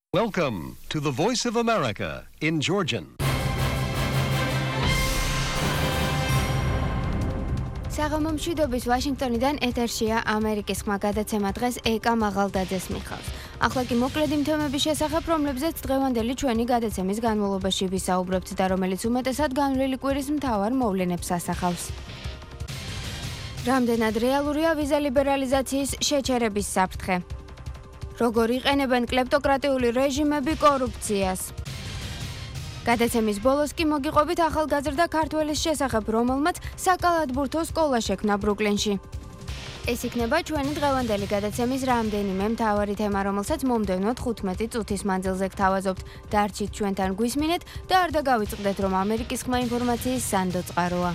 Welcome to the Voice of America in Georgian. საღამო მშვიდობის ვაშინგტონიდან ეთერშია ამერიკის ხმა გადაცემა დღეს ეკა მაღალდაძეს მიხავს. ახლა კი მოკლედ იმ თემების შესახებ, რომლებზეც დღევანდელი ჩვენი გადაცემის განმავლობაში ვისაუბრებთ და რომელიც უმეტესად განვლილი კვირის მთავარ მოვლენებს ასახავს. რამდენად რეალურია ვიზა ლიბერალიზაციის შეჩერების საფრთხე? როგორ იყენებენ კლეპტოკრატიული რეჟიმები კორუფციას? გადაცემის ბოლოს კი მოგიყვებით ახალგაზრდა ქართველის შესახებ, რომელმაც საკალათბურთო სკოლა შექმნა ბრუკლინში. ეს იქნება ჩვენი დღევანდელი გადაცემის რამდენიმე მთავარი თემა, რომელსაც მომდევნო 15 წუთის მანძილზე გთავაზობთ. დარჩით ჩვენთან გვისმინეთ და არ დაგავიწყდეთ, რომ ამერიკის ხმა ინფორმაციის სანდო წყაროა.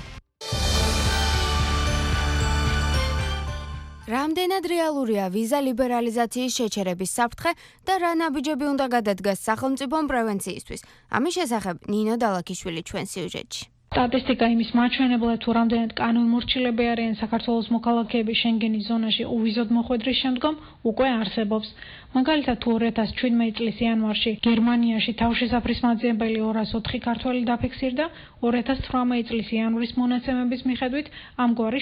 რამდენად რეალურია ვიზა ლიბერალიზაციის შეჩერების საფრთხე და რა ნაბიჯები უნდა გადადგას სახელმწიფომ პრევენციისთვის? ამის შესახებ ნინო დალაქიშვილი ჩვენ სიუჟეტში. სტატისტიკა იმის მაჩვენებლად, თუ რამდენად კანონმორჩილები არიან საქართველოს მოქალაქეები შენგენის ზონაში უვიზოდ მოხვედრის შემდგომ, უკვე არსებობს. მაგალითად, თუ 2017 წლის იანვარში გერმანიაში თავშესაფრის მაძიებელი 204 ქართველი დაფიქსირდა, 2018 წლის იანვრის მონაცემების მიხედვით ამგვარი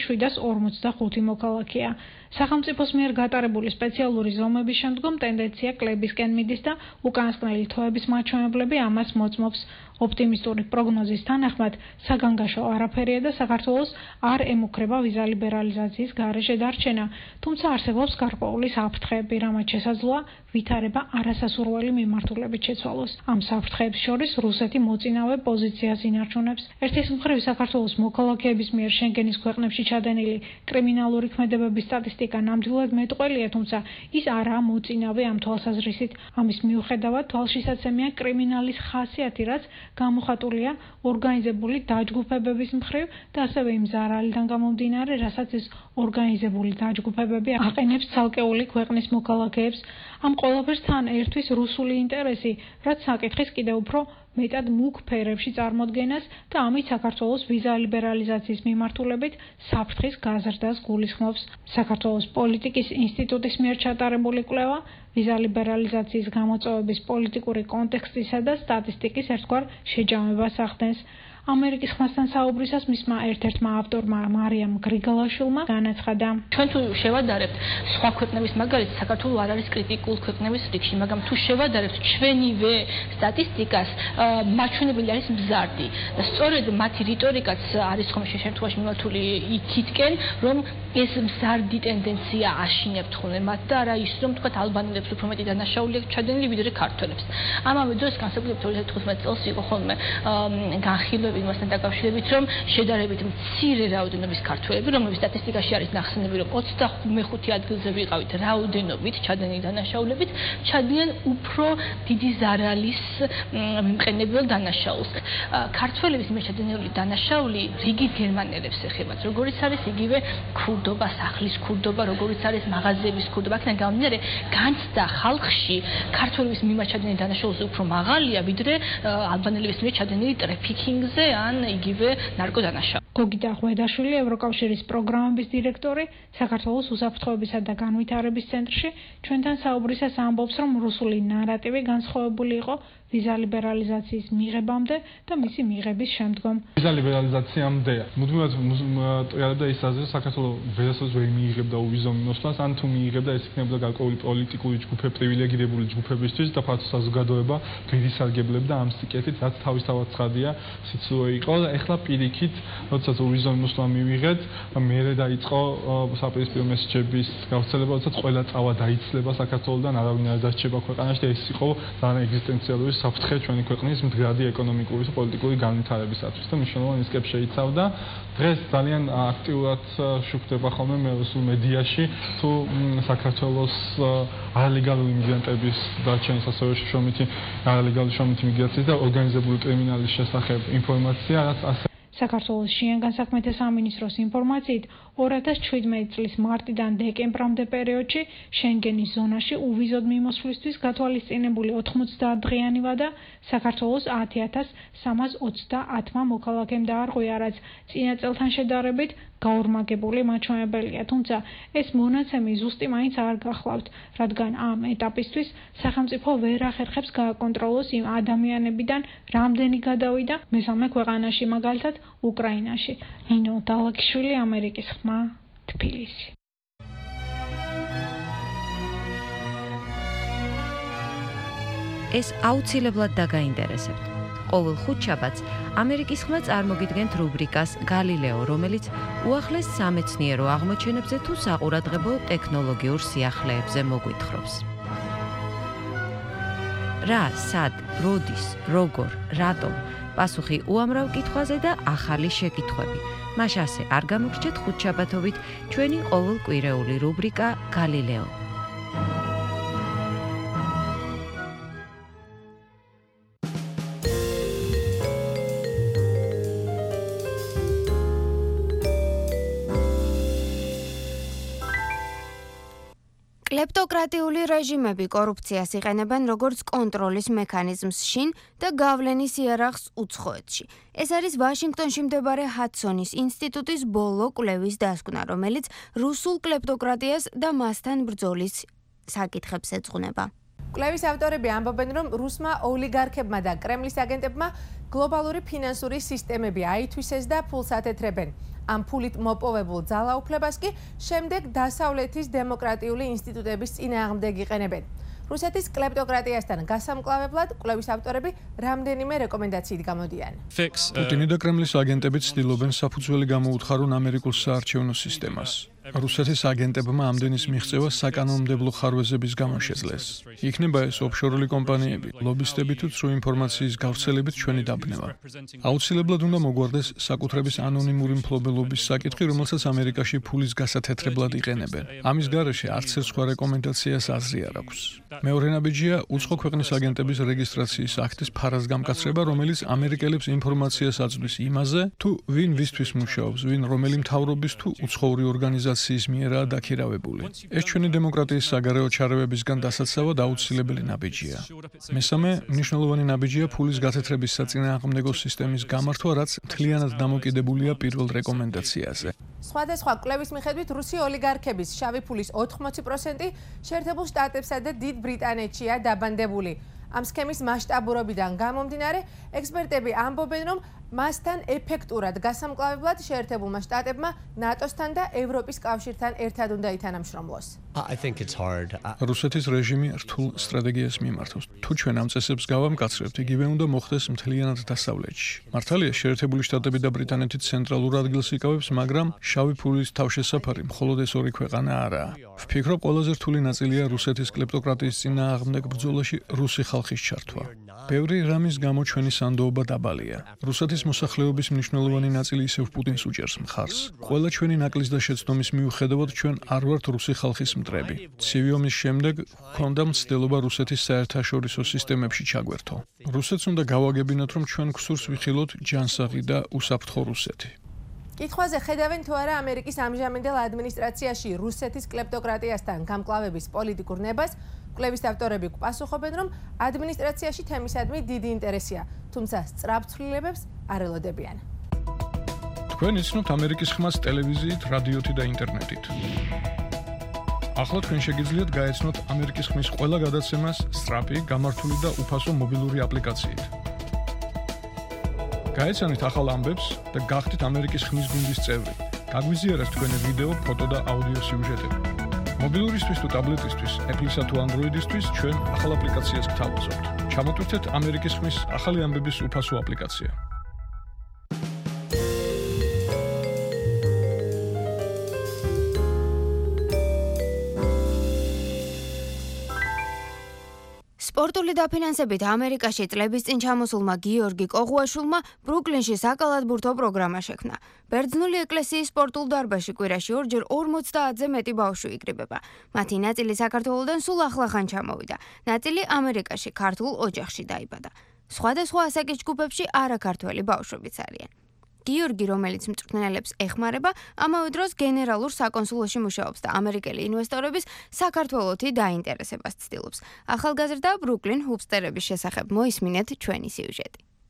745 მოქალაქეა. სახელმწიფოს მიერ გატარებული სპეციალური ზომების შემდგომ ტენდენცია კლებისკენ მიდის და უკანასკნელი თვეების მაჩვენებლები ამას მოწმობს. ოპტიმისტური პროგნოზის თანახმად, საგანგაშო არაფერია და საქართველოს არ ემუქრება ვიზა ლიბერალიზაციის გარეშე დარჩენა, თუმცა არსებობს გარკვეული საფრთხეები, რამაც შესაძლოა ვითარება არასასურველი მიმართულებით შეცვალოს. ამ საფრთხეებს შორის რუსეთი მოწინავე პოზიციას ინარჩუნებს. ერთის მხრივ საქართველოს მოქალაქეების მიერ შენგენის ქვეყნებში ჩადენილი კრიმინალური ქმედებების სტატისტიკა ნამდვილად მეტყველია, თუმცა ის არაა მოწინავე ამ თვალსაზრისით. ამის მიუხედავად თვალშისაცემია კრიმინალის ხასიათი, რაც გამოხატულია ორგანიზებული დაჯგუფებების მხრივ და ასევე იმ ზარალიდან გამომდინარე, რასაც ეს ორგანიზებული დაჯგუფებები აყენებს ცალკეული ქვეყნის მოქალაქეებს. ამ ყველაფერს თან ერთვის რუსული ინტერესი, რაც საკითხის კიდევ უფრო მეტად მუქ ფერებში წარმოდგენას და ამით საქართველოს ვიზა ლიბერალიზაციის მიმართულებით საფრთხის გაზრდას გულისხმობს. საქართველოს პოლიტიკის ინსტიტუტის მიერ ჩატარებული კვლევა ვიზა ლიბერალიზაციის გამოწვევების პოლიტიკური კონტექსტისა და სტატისტიკის ერთგვარ შეჯამებას ახდენს. ამერიკის ხმასთან საუბრისას მისმა ერთ-ერთმა ავტორმა მარიამ გრიგალაშვილმა განაცხადა: ჩვენ თუ შევადარებთ სხვა ქვეყნების მაგალითად, საქართველო არ არის კრიტიკულ ქვეყნების რიგში, მაგრამ თუ შევადარებთ ჩვენივე სტატისტიკას, მაჩვენებელი არის მზარდი და სწორედ მათი რიტორიკაც არის ხომ შემთხვევაში მიმართული იქითკენ, რომ ეს მზარდი ტენდენცია აშინებთ ხოლმე მათ და არა ის, რომ თქვათ ალბანელებს უფრო მეტი დანაშაული აქვს ჩადენილი ვიდრე ქართველებს. ამავე დროს განსაკუთრებით 2015 წელს იყო ხოლმე განხილვა იმასთან დაკავშირებით, რომ შედარებით მცირე რაოდენობის ქართველები, რომლებიც სტატისტიკაში არის ნახსენები, რომ 25 ადგილზე ვიყავით რაოდენობით ჩადენილი დანაშაულებით, ჩადიან უფრო დიდი ზარალის მიმყენებელ დანაშაულს. ქართველების მიერ ჩადენილი დანაშაული რიგით გერმანელებს ეხებათ, როგორიც არის იგივე ქურდობა, სახლის ქურდობა, როგორიც არის მაღაზიების ქურდობა. აქედან გამომდინარე, განცდა ხალხში ქართველების მიმართ ჩადენილი დანაშაულზე უფრო მაღალია, ვიდრე ალბანელების მიერ ჩადენილი ტრაფიკინგზე ან იგივე ნარკოდანაშაული. გოგიტა ღვედაშვილი, ევროკავშირის პროგრამების დირექტორი, საქართველოს უსაფრთხოებისა და განვითარების ცენტრში ჩვენთან საუბრისას ამბობს, რომ რუსული ნარატივი განსხვავებული იყო ვიზა ლიბერალიზაციის მიღებამდე და მისი მიღების შემდგომ. ვიზა ლიბერალიზაციამდე მუდმივად ტრიალებდა ის აზრი, საქართველოს ვერასოდეს ვერ მიიღებდა უვიზო მიმოსვლას, ან თუ მიიღებდა, ეს იქნებოდა გარკვეული პოლიტიკური ჯგუფები, პრივილეგირებული ჯგუფებისთვის და ფართო საზოგადოება გვერდისარგებლებდა ამ სიკეთით, რაც თავისთავად ცხადია, სიცრუე იყო. ეხლა პირიქით, როდესაც უვიზო მიმოსვლა მივიღეთ, მერე დაიწყო საპირისპირო მესეჯების გავრცელება, როდესაც ყველა წავა დაიცლება საქართველოსთან, არავინ არ დასჭება ქვეყანაში და ეს იყო ძალიან ეგზისტენციალური საფრთხე ჩვენი ქვეყნის მდგრადი ეკონომიკური და პოლიტიკური განვითარებისათვის და მნიშვნელოვან რისკებს შეიცავდა. დღეს ძალიან აქტიურად შუქდება ხოლმე რუსულ მედიაში, თუ საქართველოს არალეგალური მიგრანტების დარჩენის, ასევე შრომითი არალეგალური შრომითი მიგრაციის და ორგანიზებული კრიმინალის შესახებ ინფორმაცია, რაც ასე საქართველოს შინაგან საქმეთა სამინისტროს ინფორმაციით 2017 წლის მარტიდან დეკემბრამდე პერიოდში შენგენის ზონაში უვიზოდ მიმოსვლისთვის გათვალისწინებული 90 დღიანი ვადა საქართველოს 10,320 მოქალაქემ დაარღვია, რაც წინა წელთან შედარებით გაორმაგებული მაჩვენებელია, თუმცა ეს მონაცემი ზუსტი მაინც არ გახლავთ, რადგან ამ ეტაპისთვის სახელმწიფო ვერ ახერხებს გააკონტროლოს იმ ადამიანებიდან რამდენი გადავიდა მესამე ქვეყანაში, მაგალითად უკრაინაში. ნინო დალაკიშვილი, ამერიკის ხმა, თბილისი. ეს აუცილებლად დაგაინტერესებთ. ყოველ ხუთშაბათს ამერიკის ხმა წარმოგიდგენთ რუბრიკას გალილეო, რომელიც უახლეს სამეცნიერო აღმოჩენებზე თუ საყურადღებო ტექნოლოგიურ სიახლეებზე მოგვითხრობს. რა, სად, როდის, როგორ, რატომ? პასუხი უამრავ კითხვაზე და ახალი შეკითხვები. მას ასე არ გამოგრჩეთ ხუთშაბათობით ჩვენი ყოველკვირეული რუბრიკა გალილეო. კლეპტოკრატიული რეჟიმები კორუფციას იყენებენ როგორც კონტროლის მექანიზმს შინ და გავლენის იარაღს უცხოეთში. ეს არის ვაშინგტონში მდებარე ჰადსონის ინსტიტუტის ბოლო კვლევის დასკვნა, რომელიც რუსულ კლეპტოკრატიას და მასთან ბრძოლის საკითხებს ეძღვნება. კვლევის ავტორები ამბობენ, რომ რუსმა ოლიგარქებმა და კრემლის აგენტებმა გლობალური ფინანსური სისტემები აითვისეს და ფულს ათეთრებენ. ამ ფულით მოპოვებულ ძალაუფლებას კი შემდეგ დასავლეთის დემოკრატიული ინსტიტუტების წინააღმდეგ იყენებენ. რუსეთის კლეპტოკრატიასთან გასამკლავებლად კვლევის ავტორები რამდენიმე რეკომენდაციით გამოდიან. პუტინი და კრემლის აგენტები ცდილობენ საფუძველი გამოუთხარონ ამერიკულ საარჩევნო სისტემას. რუსეთის აგენტებმა ამდენის მიღწევა საკანონმდებლო ხარვეზების გამო შეძლეს. იქნება ეს ოფშორული კომპანიები, ლობისტები თუ ცრუ ინფორმაციის გავრცელებით ჩვენი დაბნევა. აუცილებლად უნდა მოგვარდეს საკუთრების ანონიმური მფლობელობის საკითხი, რომელსაც ამერიკაში ფულის გასათეთრებლად იყენებენ. ამის გარეშე არც ერთ სხვა რეკომენდაციას აზრი არ აქვს. მეორე ნაბიჯია უცხო ქვეყნის აგენტების რეგისტრაციის აქტის ფარაზგამკაცრება, რომელიც ამერიკელებს ინფორმაციას აძლევს იმაზე, თუ ვინ ვისთვის მუშაობს, ვინ რომელი მთავრობის თუ უცხოური ორგანიზაციის მიერაა დაქირავებული. ეს ჩვენი დემოკრატიის საგარეო ჩარევებისგან დასაცავად აუცილებელი ნაბიჯია. მესამე მნიშვნელოვანი ნაბიჯია ფულის გათეთრების საწინააღმდეგო სისტემის გამართვა, რაც მთლიანად დამოკიდებულია პირველ რეკომენდაციაზე. სხვადასხვა კვლევის მიხედვით რუსი ოლიგარქების შავი ფულის 80% შეერთებულ შტატებსა და დიდ ბრიტანეთშია დაბანდებული. ამ სქემის მასშტაბურობიდან გამომდინარე, ექსპერტები ამბობენ, რომ მასთან ეფექტურად გასამკლავებლად შეერთებულმა შტატებმა ნატოსთან და ევროპის კავშირთან ერთად უნდა ითანამშრომლოს. რუსეთის რეჟიმი რთულ სტრატეგიას მიმართავს. თუ ჩვენ ამ წესებს გავამკაცრებთ, იგივე უნდა მოხდეს მთლიანად დასავლეთში. მართალია, შეერთებული შტატები და ბრიტანეთი ცენტრალურ ადგილს იკავებს, მაგრამ შავი ფულის თავშესაფარი მხოლოდ ეს ორი ქვეყანა არაა. ვფიქრობ, ყველაზე რთული ნაწილია რუსეთის კლეპტოკრატიის წინააღმდეგ ბრძოლაში რუსი ხალხის ჩართვა. ბევრი რამის გამო ჩვენი სანდოობა დაბალია. რუსეთის მოსახლეობის მნიშვნელოვანი ნაწილი ისევ პუტინს უჭერს მხარს. ყველა ჩვენი ნაკლის და შეცდომის მიუხედავად ჩვენ არ ვართ რუსი ხალხის მტრები. ცივი ომის შემდეგ ჰქონდა მცდელობა რუსეთის საერთაშორისო სისტემებში ჩაგვერთო. რუსეთს უნდა გავაგებინოთ, რომ ჩვენ გსურს ვიხილოთ ჯანსაღი და უსაფრთხო რუსეთი. კითხვაზე ხედავენ თუ არა ამერიკის ამჟამინდელ ადმინისტრაციაში რუსეთის კლეპტოკრატიასთან გამკლავების პოლიტიკურ ნებას, კვლევის ავტორები პასუხობენ, რომ ადმინისტრაციაში თემისადმი დიდი ინტერესია, თუმცა სწრაფ ცვლილებებს არ ელოდებიან. თქვენ იცნობთ ამერიკის ხმას ტელევიზიით, რადიოთი და ინტერნეტით. ახლა თქვენ შეგიძლიათ გაეცნოთ ამერიკის ხმის ყველა გადაცემას სწრაფი, გამართული და უფასო მობილური აპლიკაციით. გაეცანით ახალ ამბებს და გახდით ამერიკის ხმის გუნდის წევრი. გაგვიზიარეთ თქვენი ვიდეო, ფოტო და აუდიო სიუჟეტები. მობილურისთვის თუ ტაბლეტისთვის, Apple-ისა თუ Android-ისთვის ჩვენ ახალ აპლიკაციას გთავაზობთ. ჩამოტვირთეთ ამერიკის ხმის ახალი ამბების უფასო აპლიკაცია. სპორტული დაფინანსებით ამერიკაში წლების წინ ჩამოსულმა გიორგი კოღუაშვილმა ბრუკლინში საკალათბურთო პროგრამა შექმნა. ბერძნული ეკლესიის სპორტულ დარბაზში კვირაში ორჯერ 50-ზე მეტი ბავშვი იკრიბება. მათი ნაწილი საქართველოდან სულ ახლახან ჩამოვიდა. ნაწილი ამერიკაში ქართულ ოჯახში დაიბადა. სხვადასხვა ასაკის ჯგუფებში არაქართველი ბავშვებიც არიან. გიორგი, რომელიც მწვრთნელებს ეხმარება, ამავე დროს გენერალურ საკონსულოში მუშაობს და ამერიკელი ინვესტორების საქართველოთი დაინტერესებას ცდილობს. ახალგაზრდა ბრუკლინ ჰუპსტერების შესახებ მოისმინეთ ჩვენი სიუჟეტი.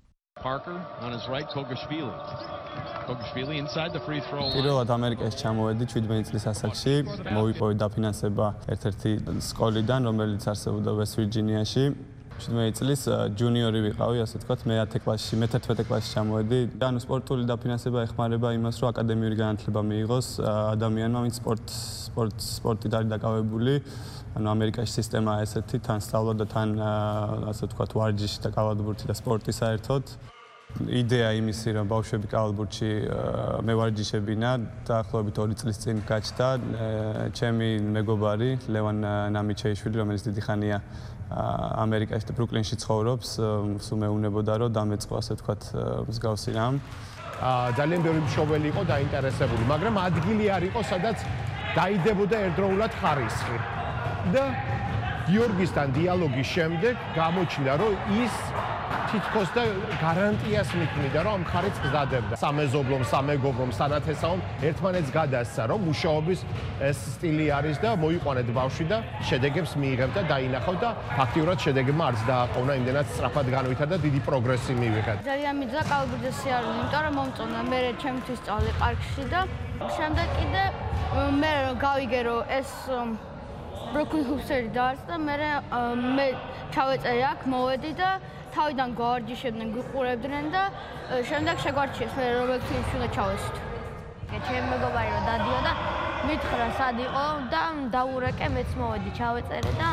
Parker on his right, Togashvili. Togashvili inside the free throw line. პირველად ამერიკაში ჩამოვედი 17 წლის ასაკში. მოვიპოვე დაფინანსება ერთ-ერთი სკოლიდან, რომელიც არსებობდა West Virginia-ში. 17 წლის ჯუნიორი ვიყავი, ასე ვთქვათ, მე 10 კლასში, მე 11 კლასში ჩამოვედი. ანუ სპორტული დაფინანსება ეხმარება იმას, რომ აკადემიური განათლება მიიღოს ადამიანმა, ვინც სპორტით არის დაკავებული. ანუ ამერიკაში სისტემაა ესეთი, თან სწავლა და თან ასე ვთქვათ, ვარჯიში და კალათბურთი და სპორტი საერთოდ. იდეა იმისი, რომ ბავშვები კალათბურთში მევარჯიშებინა, დაახლოებით 2 წლის წინ გაჩნდა ჩემი მეგობარი ლევან ნამიჩეიშვილი, რომელიც დიდი ხანია ამერიკაში და ბრუკლინში ცხოვრობს, სულ მეუნებოდა რომ დამეწყო ასე ვთქვათ მსგავსი რამ. ძალიან ბევრი მშობელი იყო დაინტერესებული, მაგრამ ადგილი არ იყო, სადაც დაიდებოდა ერთდროულად ხარისხი. და გიორგისთან დიალოგის შემდეგ გამოჩნდა, რომ ის თითქოს და გარანტიას მიქმნიდა, რომ ამ ხარისხს დადებდა. სამეზობლომ, სამეგობრომ, სანათესავომ ერთმანეთს გადასცა, რომ მუშაობის ეს სტილი არის და მოიყვანეთ ბავშვი და შედეგებს მიიღებდა, დაინახავ და ფაქტიურად შედეგებმა არც დააყოვნა, იმდენად სწრაფად განვითარდა, დიდი პროგრესი მივიღეთ. ძალიან მიძრა კალათბურთზე სიარული, იმიტომ რომ მომწონა მე ჩემთვის სწავლე პარკში და შემდეგ კიდე მე გავიგე რომ ეს Brooklyn Hoops'ერი დაარსდა და მე ჩავეწერე აქ, მოვედი და თავიდან გავარჯიშებდნენ, გიყურებდნენ და შემდეგ შეგვარჩიეს მე რობერტ ფილშულა ჩავესვით. ჩემი მეგობარი რომ დადიოდა, მითხრა სად იყო და დაურეკე, მეც მოვედი, ჩავეწერე და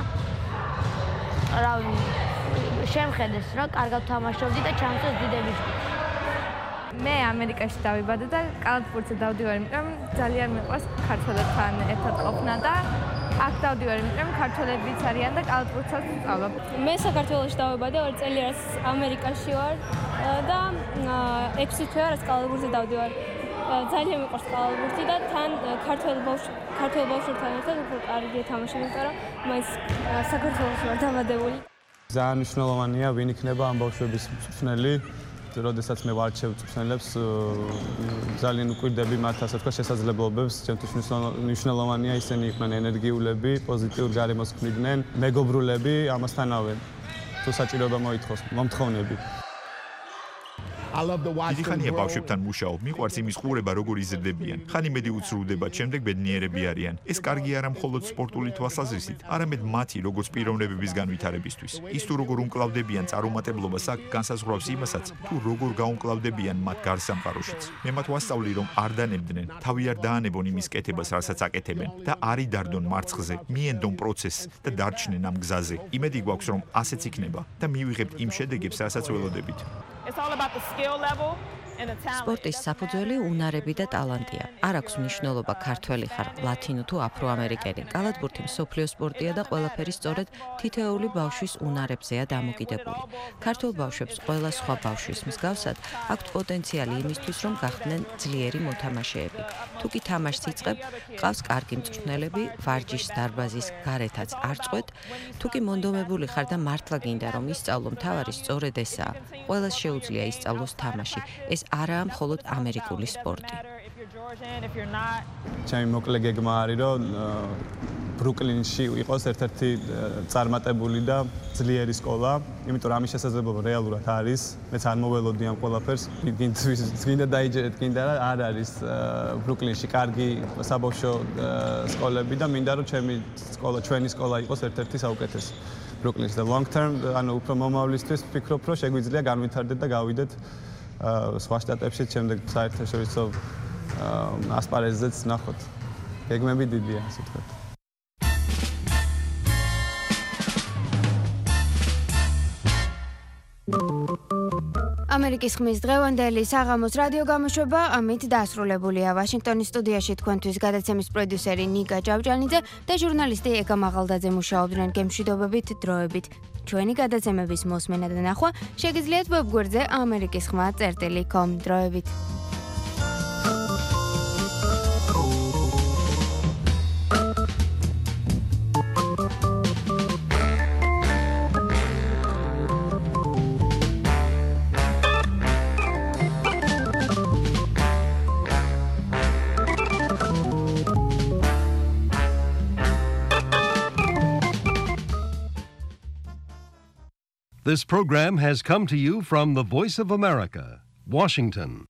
რავი, შემხედეს რომ კარგად თამაშობდი და ჩამწეს დიდების ჯგუფში. მე ამერიკაში დავიბადე და კალათბურთზე დავდივარ, იმიტომ ძალიან მიყვარს ქართველებთან ერთად ყოფნა და აქ დავდივარ, იმიტომ ქართველებიც არიან და კალათბურთსაც ვსწავლობ. მე საქართველოში დავიბადე, 2 წელი რაც ამერიკაში ვარ და 6 თვე რაც კალათბურთზე დავდივარ. ძალიან მიყვარს კალათბურთი და თან ქართველ ბავშვებთან ერთად უფრო კარგი თამაშობ, იმიტომ რომ მაინც საქართველოში ვარ დამადებული. ძალიან მნიშვნელოვანია, ვინ იქნება ამ ბავშვების მწვრთნელი. როდესაც მე ვარჩევ მწვრთნელებს, ძალიან უკვირდები მათ ასე ვთქვათ შესაძლებლობებს. ჩემთვის მნიშვნელოვანია ისინი იყვნენ ენერგიულები, პოზიტიურ გარემოს ქმნიდნენ, მეგობრულები, ამასთანავე თუ საჭიროება მოითხოვს, მომთხოვნები. დიდი ხანია ბავშვებთან მუშაობ, მიყვარს იმის ყურება, როგორ იზრდებიან. ხან იმედი უცრუვდება, შემდეგ ბედნიერები არიან. ეს კარგი არა მხოლოდ სპორტული თვალსაზრისით, არამედ მათი როგორც პიროვნებების განვითარებისთვის. ის თუ როგორ უმკლავდებიან წარუმატებლობას, აქ განსაზღვრავს იმასაც, თუ როგორ გაუმკლავდებიან მათ გარსამყაროშიც. მე მათ ვასწავლი, რომ არ დანებდნენ, თავი არ დაანებონ იმის კეთებას, რასაც აკეთებენ და არ იდარდონ მარცხზე, მიენდონ პროცესს და დარჩნენ ამ გზაზე. იმედი გვაქვს, რომ ასეც იქნება და მივიღებთ იმ შედეგებს, რასაც ველოდებით. სპორტის საფუძველი უნარები და ტალანტია. არ აქვს მნიშვნელობა ქართველი ხარ, ლათინო თუ აფროამერიკელი. კალათბურთი მსოფლიო სპორტია და ყველაფერი სწორედ თითოეული ბავშვის უნარებზეა დამოკიდებული. ქართულ ბავშვებს ყველა სხვა ბავშვის მსგავსად აქვთ პოტენციალი იმისთვის, რომ გახდნენ ძლიერი მოთამაშეები. თუ კი თამაშს იწყებ, ყავს კარგი მწვრთნელები, ვარჯიშს დარბაზის გარეთაც არ წყვეთ. თუ კი მონდომებული ხარ და მართლა გინდა რომ ისწავლო, მთავარი სწორედ ესაა. ყველას შეუძლია ისწავლოს თამაში. ეს არაა მხოლოდ ამერიკული სპორტი. ჩემი მოკლე გეგმა არის, რომ ბრუკლინში იყოს ერთ-ერთი წარმატებული და ძლიერი სკოლა, იმიტომ რომ ამის შესაძლებლობა რეალურად არის. მეც არ მოველოდი ამ ყველაფერს. გინდა დაიჯერეთ, გინდა რა, არ არის ბრუკლინში კარგი საბავშვო სკოლები და მინდა რომ ჩვენი სკოლა იყოს ერთ-ერთი საუკეთესი ბრუკლინში და long term, ანუ უფრო მომავლისთვის ვფიქრობ, რომ შეგვიძლია განვითარდეთ და გავიდეთ სხვა შტატებში, შემდეგ საერთაშორისო ასპარეზზეც ნახოთ. გეგმები დიდია, ასე ვთქვათ. ამერიკის ხმის დღევანდელი საღამოს რადიო გამოშვება ამით დასრულებულია. ვაშინგტონის სტუდიაში თქვენთვის გადაცემის პროდიუსერი ნიკა ჭავჭანიძე და ჟურნალისტი ეკა მაღალდაძე მუშაობდნენ გემშვიდობებით დროებით. ჩვენი გადაცემების მოსმენა და ნახვა შეგიძლიათ ვებგვერდზე amerikisxma.com დროებით. This program has come to you from the Voice of America, Washington.